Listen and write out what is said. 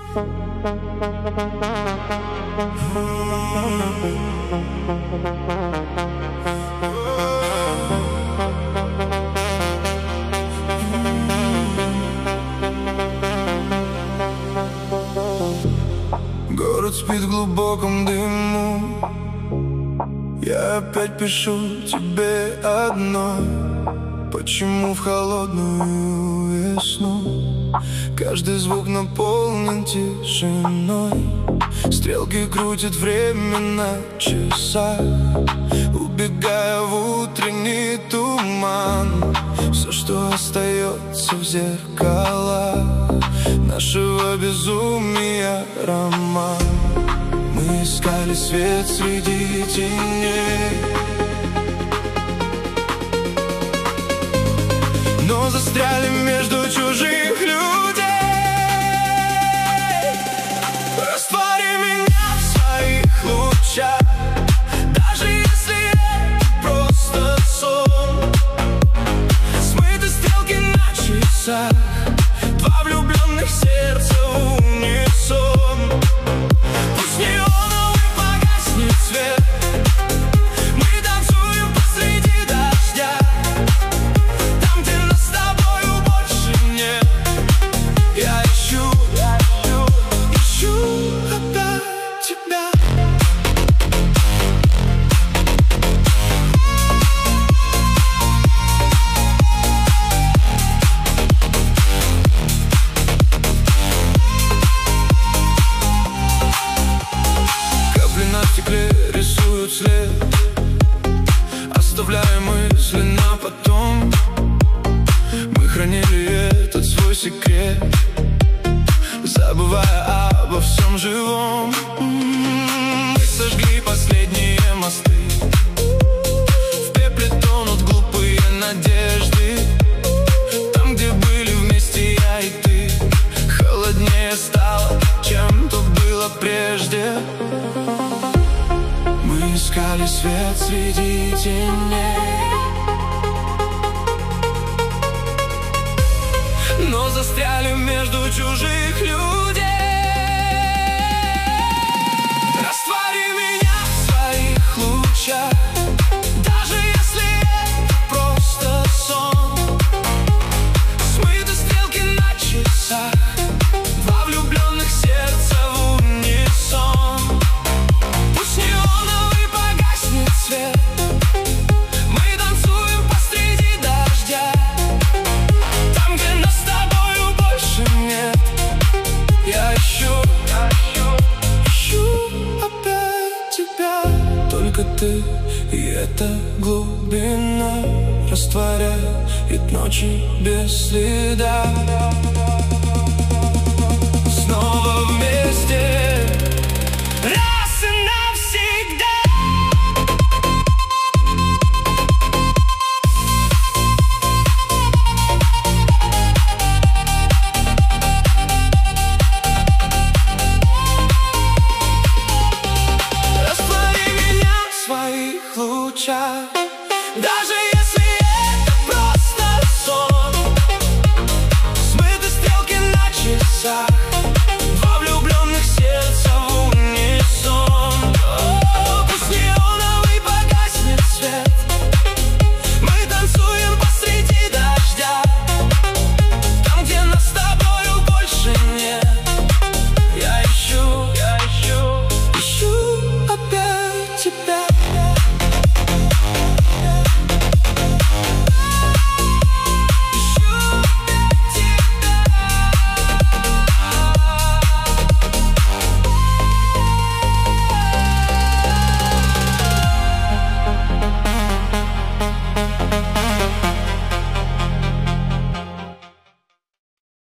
Город спит в глубоком дыму. Я опять пишу тебе одной. Почему в холодную весну каждый звук наполнен тишиной? Стрелки крутят время на часах, убегая в утренний туман. Все, что остается в зеркалах нашего безумия роман. Мы искали свет среди теней, но застряли между чужих людей. Раствори меня в своих лучах, даже если это просто сон. Смыты стрелки на часах, два влюбленных сердца в унисон. Пусть неоновый погаснет свет, мы танцуем посреди дождя, там, где нас с тобою больше нет. Я ищу опять тебя. Капли на стекле рисуют след, оставляя мысли на потом. Мы хранили этот свой секрет, забывая обо всем живом. Мы сожгли последние мосты, в пепле тонут глупые надежды. Там, где были вместе я и ты, холоднее стало, чем то было прежде. Мы искали свет среди теней, но застряли между чужих людей. Раствори меня в своих лучах, даже если это просто сон. Смыты стрелки на часах, два влюбленных сердца в унисон. Пусть неоновый погаснет свет, мы танцуем посреди дождя, там, где нас с тобою больше нет. Я ищу опять тебя. Только ты и эта глубина растворяет ночи без следа. Снова вместе, раз и навсегда. Раствори меня в своих лучах, даже если это просто сон. Смыты стрелки на часах, два влюбленных сердца в унисон. Пусть неоновый погаснет свет, мы танцуем посреди дождя, там, где нас с тобою больше нет. Я ищу опять тебя.